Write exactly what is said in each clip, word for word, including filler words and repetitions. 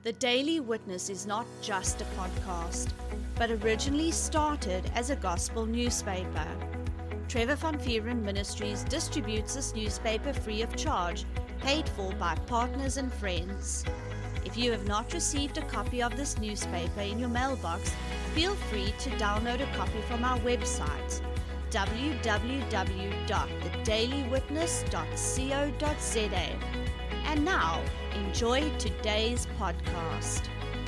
The Daily Witness is not just a podcast, but originally started as a gospel newspaper. Trevor Van Vuuren Ministries distributes this newspaper free of charge, paid for by partners and friends. If you have not received a copy of this newspaper in your mailbox, feel free to download a copy from our website, w w w dot the daily witness dot co dot z a. And now, enjoy today's podcast.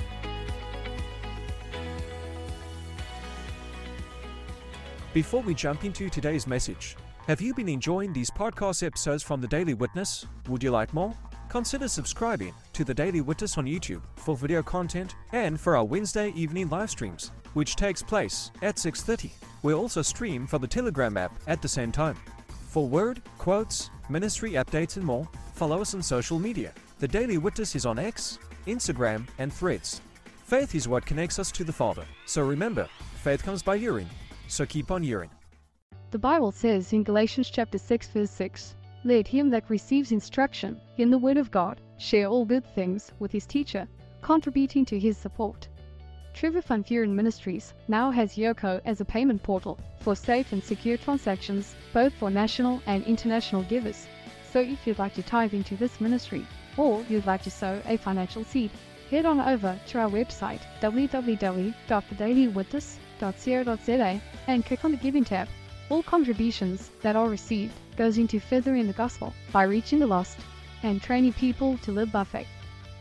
Before we jump into today's message, have you been enjoying these podcast episodes from The Daily Witness? Would you like more? Consider subscribing to The Daily Witness on YouTube for video content and for our Wednesday evening live streams, which takes place at six thirty. We also stream from the Telegram app at the same time. For word, quotes, ministry updates and more, follow us on social media. The Daily Witness is on X, Instagram and Threads. Faith is what connects us to the Father. So remember, faith comes by hearing. So keep on hearing. The Bible says in Galatians chapter six verse six, "Let him that receives instruction in the word of God share all good things with his teacher, contributing to his support." Trevor Van Vuuren Ministries now has Yoco as a payment portal for safe and secure transactions, both for national and international givers. So if you'd like to tithe into this ministry, or you'd like to sow a financial seed, head on over to our website, w w w dot the daily witness dot co dot z a, and click on the Giving tab. All contributions that are received goes into furthering the gospel by reaching the lost and training people to live by faith.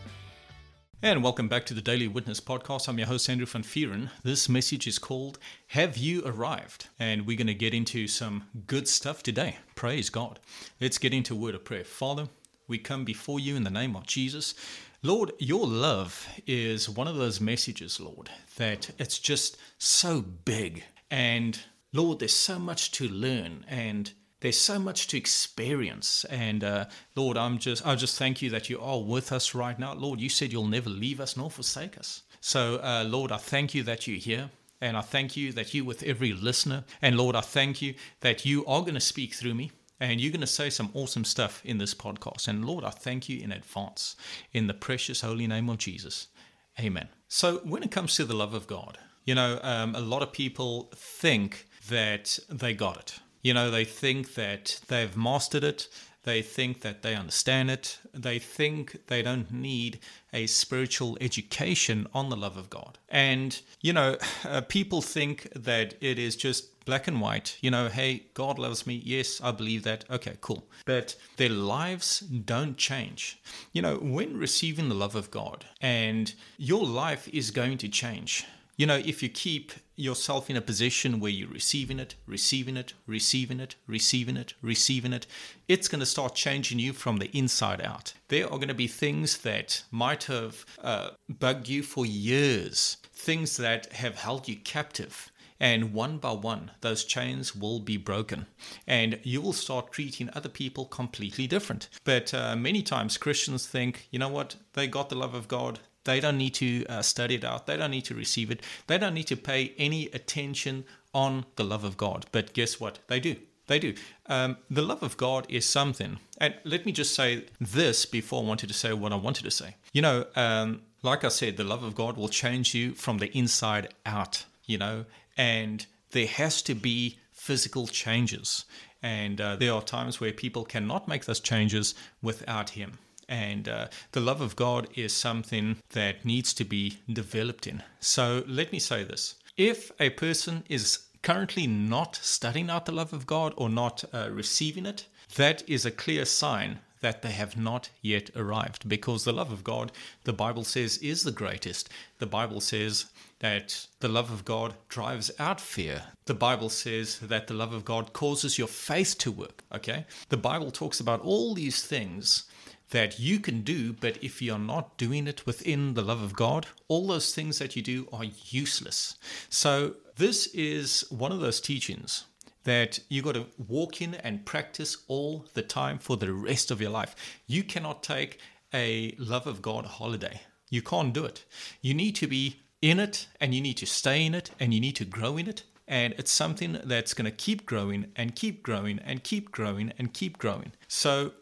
And welcome back to the Daily Witness Podcast. I'm your host, Andrew Van Vuuren. This message is called, Have You Arrived? And we're going to get into some good stuff today. Praise God. Let's get into a word of prayer. Father, we come before you in the name of Jesus. Lord, your love is one of those messages, Lord, that it's just so big. And Lord, there's so much to learn and there's so much to experience. And uh, Lord, I'm just, I just thank you that you are with us right now. Lord, you said you'll never leave us nor forsake us. So uh, Lord, I thank you that you're here. And I thank you that you with every listener. And Lord, I thank you that you are going to speak through me. And you're going to say some awesome stuff in this podcast. And Lord, I thank you in advance in the precious holy name of Jesus. Amen. So when it comes to the love of God, you know, um, a lot of people think that they got it. You know, they think that they've mastered it. They think that they understand it. They think they don't need a spiritual education on the love of God. And, you know, uh, people think that it is just black and white. You know, hey, God loves me. Yes, I believe that. Okay, cool. But their lives don't change. You know, when receiving the love of God, and your life is going to change. You know, if you keep yourself in a position where you're receiving it, receiving it, receiving it, receiving it, receiving it, it's going to start changing you from the inside out. There are going to be things that might have uh, bugged you for years, things that have held you captive. And one by one, those chains will be broken. And you will start treating other people completely different. But uh, many times Christians think, you know what, they got the love of God. They don't need to uh, study it out. They don't need to receive it. They don't need to pay any attention on the love of God. But guess what? They do. They do. Um, the love of God is something. And let me just say this before I wanted to say what I wanted to say. You know, um, like I said, the love of God will change you from the inside out, you know, and there has to be physical changes. And uh, there are times where people cannot make those changes without Him. And uh, the love of God is something that needs to be developed in. So let me say this. If a person is currently not studying out the love of God or not uh, receiving it, that is a clear sign that they have not yet arrived. Because the love of God, the Bible says, is the greatest. The Bible says that the love of God drives out fear. The Bible says that the love of God causes your faith to work. Okay? The Bible talks about all these things that you can do, but if you're not doing it within the love of God, all those things that you do are useless. So this is one of those teachings that you got to walk in and practice all the time for the rest of your life. You cannot take a love of God holiday. You can't do it. You need to be in it, and you need to stay in it, and you need to grow in it. And it's something that's going to keep growing and keep growing and keep growing and keep growing. So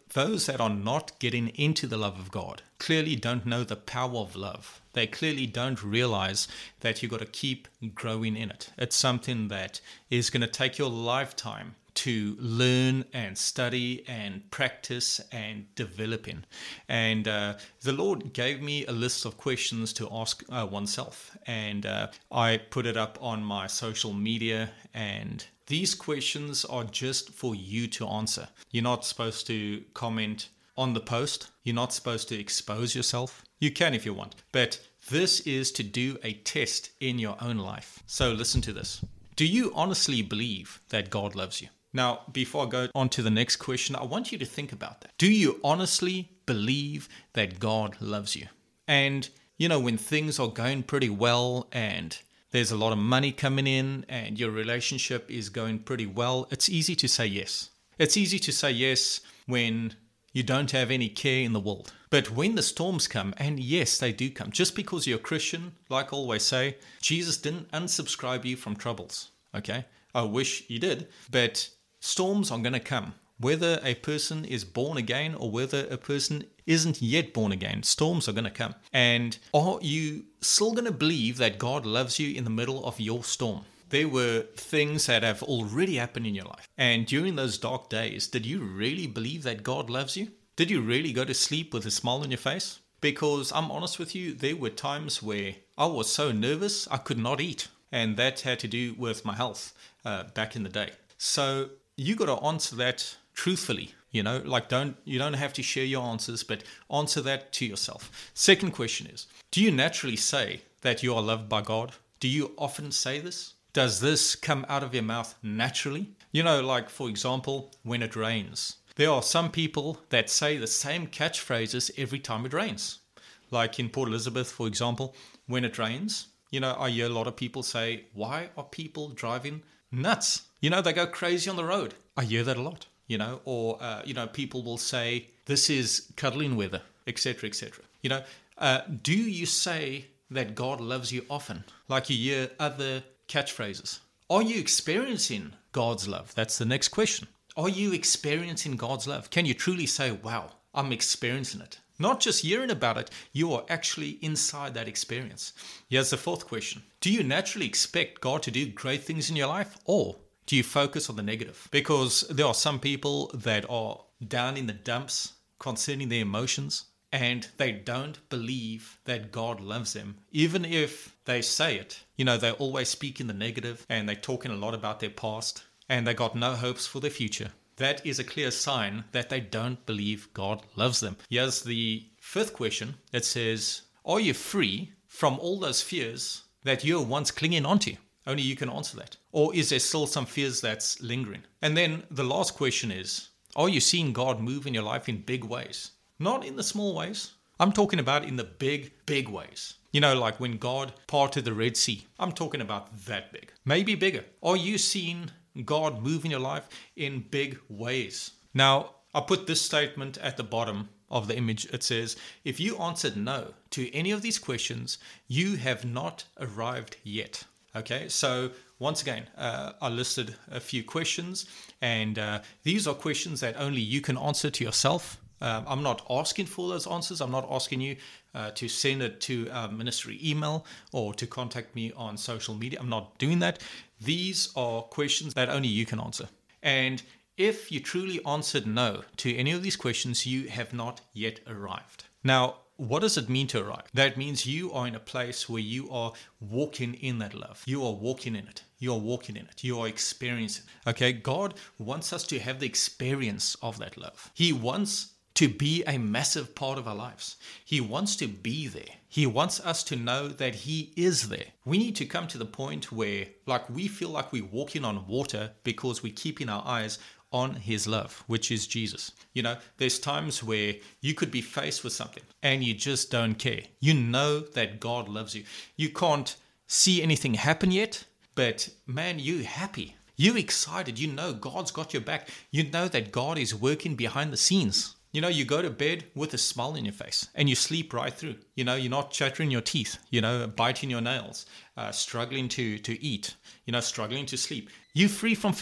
those that are not getting into the love of God clearly don't know the power of love. They clearly don't realize that you've got to keep growing in it. It's something that is going to take your lifetime to learn and study and practice and develop in. And uh, the Lord gave me a list of questions to ask uh, oneself. And uh, I put it up on my social media, and these questions are just for you to answer. You're not supposed to comment on the post. You're not supposed to expose yourself. You can if you want. But this is to do a test in your own life. So listen to this. Do you honestly believe that God loves you? Now, before I go on to the next question, I want you to think about that. Do you honestly believe that God loves you? And, you know, when things are going pretty well and there's a lot of money coming in and your relationship is going pretty well, it's easy to say yes. It's easy to say yes when you don't have any care in the world. But when the storms come, and yes, they do come, just because you're a Christian, like I always say, Jesus didn't unsubscribe you from troubles, okay? I wish he did, but storms are going to come. Whether a person is born again or whether a person isn't yet born again, storms are going to come. And are you still going to believe that God loves you in the middle of your storm? There were things that have already happened in your life. And during those dark days, did you really believe that God loves you? Did you really go to sleep with a smile on your face? Because I'm honest with you, there were times where I was so nervous I could not eat. And that had to do with my health uh, back in the day. So you got to answer that truthfully, you know, like don't, you don't have to share your answers, but answer that to yourself. Second question is, do you naturally say that you are loved by God? Do you often say this? Does this come out of your mouth naturally? You know, like for example, when it rains, there are some people that say the same catchphrases every time it rains. Like in Port Elizabeth, for example, when it rains, you know, I hear a lot of people say, why are people driving nuts? You know, they go crazy on the road. I hear that a lot, you know, or, uh, you know, people will say, this is cuddling weather, et cetera, et cetera. You know, uh, do you say that God loves you often? Like you hear other catchphrases. Are you experiencing God's love? That's the next question. Are you experiencing God's love? Can you truly say, wow, I'm experiencing it? Not just hearing about it, you are actually inside that experience. Here's the fourth question. Do you naturally expect God to do great things in your life, or do you focus on the negative? Because there are some people that are down in the dumps concerning their emotions, and they don't believe that God loves them. Even if they say it, you know, they always speak in the negative, and they're talking a lot about their past, and they got no hopes for their future. That is a clear sign that they don't believe God loves them. Here's the fifth question. It says, are you free from all those fears that you were once clinging onto? Only you can answer that. Or is there still some fears that's lingering? And then the last question is, are you seeing God move in your life in big ways? Not in the small ways. I'm talking about in the big, big ways. You know, like when God parted the Red Sea. I'm talking about that big. Maybe bigger. Are you seeing God move in your life in big ways? Now, I put this statement at the bottom of the image. It says, if you answered no to any of these questions, you have not arrived yet. Okay, so once again, uh, I listed a few questions, and uh, these are questions that only you can answer to yourself. Um, I'm not asking for those answers. I'm not asking you uh, to send it to a ministry email or to contact me on social media. I'm not doing that. These are questions that only you can answer. And if you truly answered no to any of these questions, you have not yet arrived. Now, what does it mean to arrive? That means you are in a place where you are walking in that love. You are walking in it. You are walking in it. You are experiencing it. Okay, God wants us to have the experience of that love. He wants to be a massive part of our lives. He wants to be there. He wants us to know that He is there. We need to come to the point where, like, we feel like we're walking on water because we're keeping our eyes on His love, which is Jesus. You know, there's times where you could be faced with something and you just don't care. You know that God loves you. You can't see anything happen yet, but man, you're happy. You're excited. You know God's got your back. You know that God is working behind the scenes. You know, you go to bed with a smile on your face and you sleep right through. You know, you're not chattering your teeth, you know, biting your nails, uh, struggling to, to eat, you know, struggling to sleep. You're free from fear.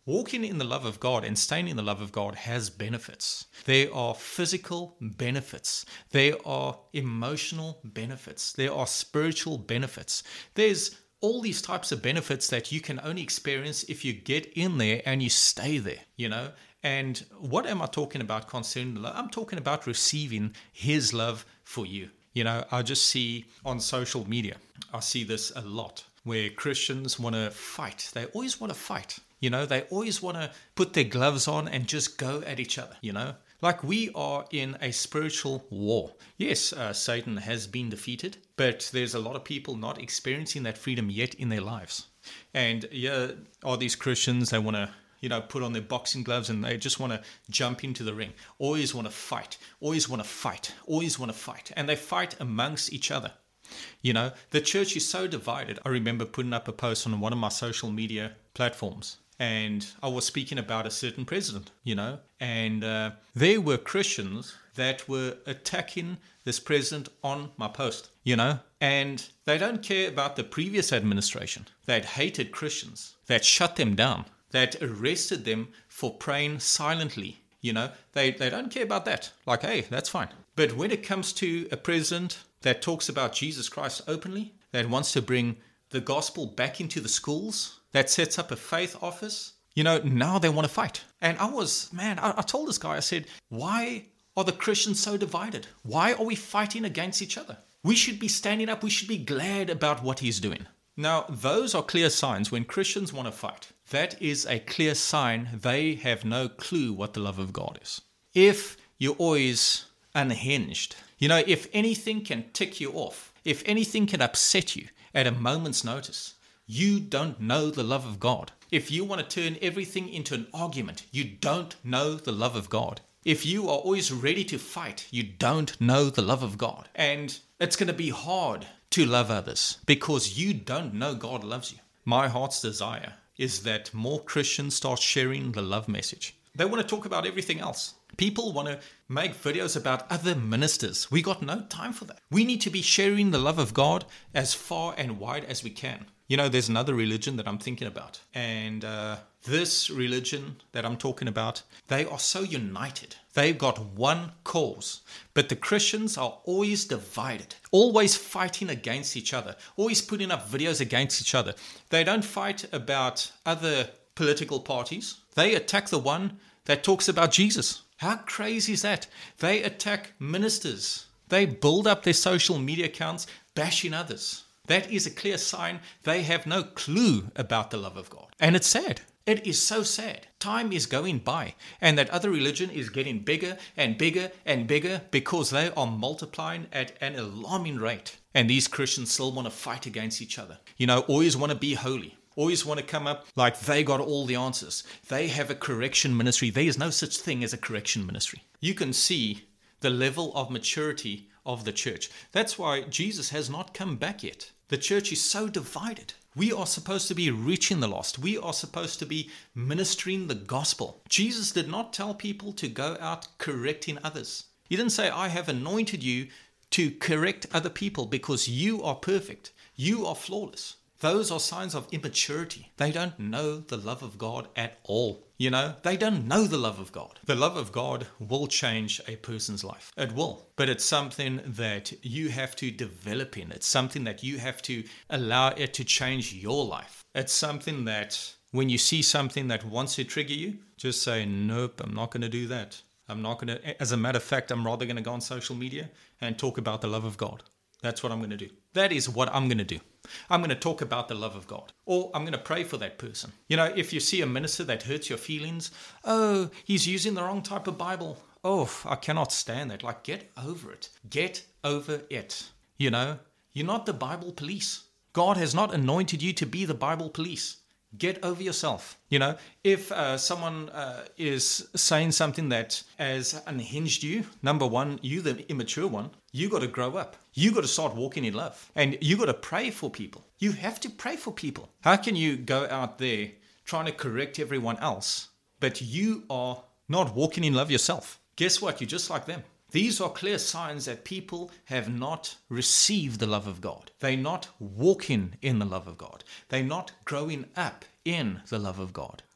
Walking in the love of God and staying in the love of God has benefits. There are physical benefits. There are emotional benefits. There are spiritual benefits. There's all these types of benefits that you can only experience if you get in there and you stay there, you know. And what am I talking about concerning the love? I'm talking about receiving His love for you. You know, I just see on social media, I see this a lot, where Christians want to fight. They always want to fight. You know, they always want to put their gloves on and just go at each other, you know. Like we are in a spiritual war. Yes, uh, Satan has been defeated, but there's a lot of people not experiencing that freedom yet in their lives. And yeah, are these Christians, they want to, you know, put on their boxing gloves and they just want to jump into the ring. Always want to fight, always want to fight, always want to fight. And they fight amongst each other. You know, the church is so divided. I remember putting up a post on one of my social media platforms. And I was speaking about a certain president, you know, and uh, there were Christians that were attacking this president on my post, you know, and they don't care about the previous administration that hated Christians, that shut them down, that arrested them for praying silently, you know, they, they don't care about that. Like, hey, that's fine. But when it comes to a president that talks about Jesus Christ openly, that wants to bring the gospel back into the schools, that sets up a faith office, you know, now they want to fight. And I was, man, I, I told this guy, I said, why are the Christians so divided? Why are we fighting against each other? We should be standing up. We should be glad about what he's doing. Now, those are clear signs when Christians want to fight. That is a clear sign they have no clue what the love of God is. If you're always unhinged, you know, if anything can tick you off, if anything can upset you at a moment's notice, you don't know the love of God. If you want to turn everything into an argument, you don't know the love of God. If you are always ready to fight, you don't know the love of God. And it's going to be hard to love others because you don't know God loves you. My heart's desire is that more Christians start sharing the love message. They want to talk about everything else. People want to make videos about other ministers. We got no time for that. We need to be sharing the love of God as far and wide as we can. You know, there's another religion that I'm thinking about. And uh, this religion that I'm talking about, they are so united. They've got one cause. But the Christians are always divided, always fighting against each other, always putting up videos against each other. They don't fight about other political parties. They attack the one that talks about Jesus. How crazy is that? They attack ministers. They build up their social media accounts, bashing others. That is a clear sign they have no clue about the love of God. And it's sad. It is so sad. Time is going by and that other religion is getting bigger and bigger and bigger because they are multiplying at an alarming rate. And these Christians still want to fight against each other. You know, always want to be holy. Always want to come up like they got all the answers. They have a correction ministry. There is no such thing as a correction ministry. You can see the level of maturity of the church. That's why Jesus has not come back yet. The church is so divided. We are supposed to be reaching the lost. We are supposed to be ministering the gospel. Jesus did not tell people to go out correcting others. He didn't say, I have anointed you to correct other people because you are perfect. You are flawless. Those are signs of immaturity. They don't know the love of God at all. You know, they don't know the love of God. The love of God will change a person's life. It will. But it's something that you have to develop in. It's something that you have to allow it to change your life. It's something that when you see something that wants to trigger you, just say, nope, I'm not going to do that. I'm not going to. As a matter of fact, I'm rather going to go on social media and talk about the love of God. That's what I'm going to do. That is what I'm going to do. I'm going to talk about the love of God. Or I'm going to pray for that person. You know, if you see a minister that hurts your feelings, oh, he's using the wrong type of Bible. Oh, I cannot stand that. Like, get over it. Get over it. You know, you're not the Bible police. God has not anointed you to be the Bible police. Get over yourself. You know, if uh, someone uh, is saying something that has unhinged you, number one, you the immature one, you got to grow up. You got to start walking in love. And you got to pray for people. You have to pray for people. How can you go out there trying to correct everyone else, but you are not walking in love yourself? Guess what? You're just like them. These are clear signs that people have not received the love of God. They're not walking in the love of God. They're not growing up in the love of God.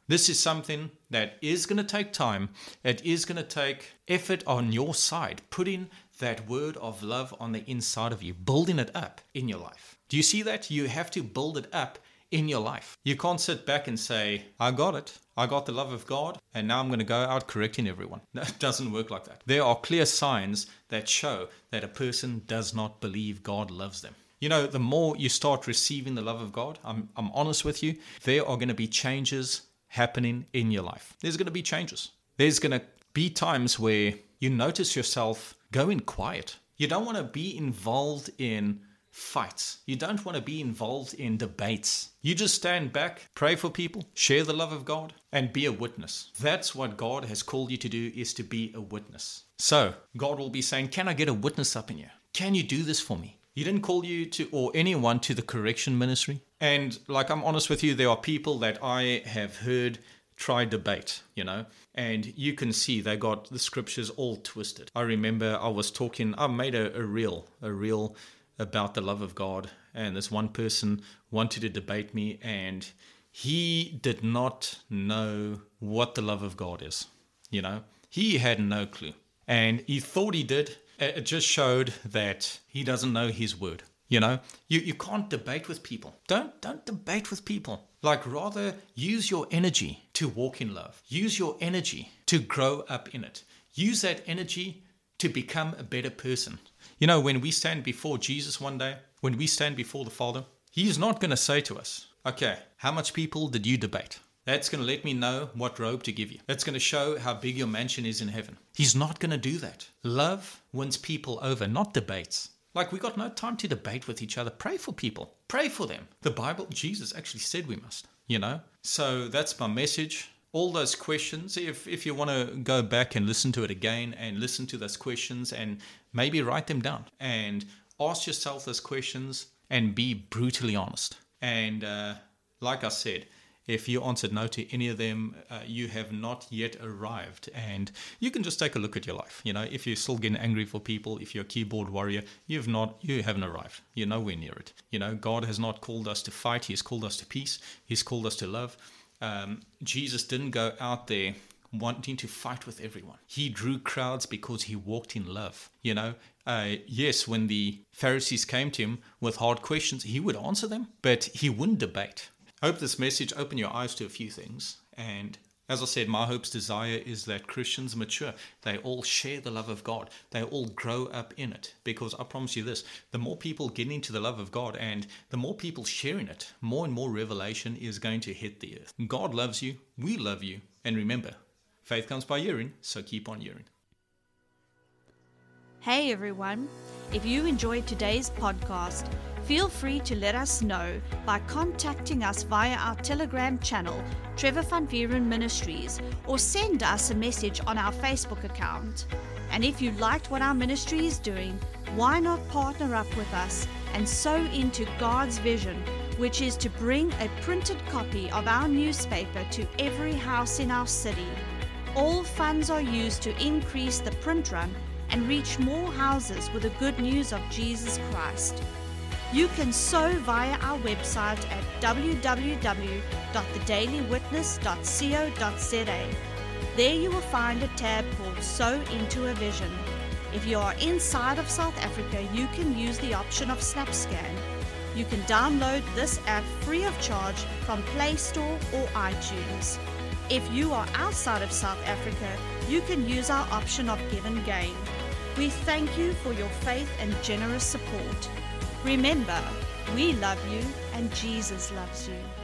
This is something that is going to take time. It is going to take effort on your side, putting that word of love on the inside of you, building it up in your life. Do you see that? You have to build it up in your life. You can't sit back and say, I got it. I got the love of God, and now I'm going to go out correcting everyone. No, it doesn't work like that. There are clear signs that show that a person does not believe God loves them. You know, the more you start receiving the love of God, I'm, I'm honest with you, there are going to be changes happening in your life. There's going to be changes. There's going to be times where you notice yourself going quiet. You don't want to be involved in fights. You don't want to be involved in debates. You just stand back, pray for people, share the love of God, and be a witness. That's what God has called you to do, is to be a witness. So God will be saying, can I get a witness up in here? Can you do this for me? He didn't call you to, or anyone, to the correction ministry. And like, I'm honest with you, there are people that I have heard try debate, you know, and you can see they got the scriptures all twisted. I remember I was talking, I made a, a reel, a reel about the love of God, and this one person wanted to debate me, and he did not know what the love of God is. You know, he had no clue, and he thought he did. It just showed that he doesn't know his word. You know, you, you can't debate with people. Don't don't debate with people. Like, rather use your energy to walk in love. Use your energy to grow up in it. Use that energy to become a better person. You know, when we stand before Jesus one day, when we stand before the Father, He's not going to say to us, okay, how much people did you debate? That's going to let me know what robe to give you. That's going to show how big your mansion is in heaven. He's not going to do that. Love wins people over, not debates. Like, we got no time to debate with each other. Pray for people. Pray for them. The Bible, Jesus actually said we must, you know. So that's my message. All those questions, if, if you want to go back and listen to it again and listen to those questions and maybe write them down and ask yourself those questions and be brutally honest. And uh, like I said, if you answered no to any of them, uh, you have not yet arrived. And you can just take a look at your life. You know, if you're still getting angry for people, if you're a keyboard warrior, you've not, you haven't arrived. You're nowhere near it. You know, God has not called us to fight. He has called us to peace. He's called us to love. Um, Jesus didn't go out there wanting to fight with everyone. He drew crowds because he walked in love. You know, uh, yes, when the Pharisees came to him with hard questions, he would answer them, but he wouldn't debate. I hope this message opened your eyes to a few things. And as I said, my hope's desire is that Christians mature. They all share the love of God. They all grow up in it. Because I promise you this, the more people get into the love of God and the more people sharing it, more and more revelation is going to hit the earth. God loves you. We love you. And remember, faith comes by hearing, so keep on hearing. Hey everyone, if you enjoyed today's podcast, feel free to let us know by contacting us via our Telegram channel, Trevor Van Vieren Ministries, or send us a message on our Facebook account. And if you liked what our ministry is doing, why not partner up with us and sow into God's vision, which is to bring a printed copy of our newspaper to every house in our city. All funds are used to increase the print run and reach more houses with the good news of Jesus Christ. You can sow via our website at w w w dot the daily witness dot co dot z a. There you will find a tab called Sow into a Vision. If you are inside of South Africa, you can use the option of SnapScan. You can download this app free of charge from Play Store or iTunes. If you are outside of South Africa, you can use our option of Give and Gain. We thank you for your faith and generous support. Remember, we love you and Jesus loves you.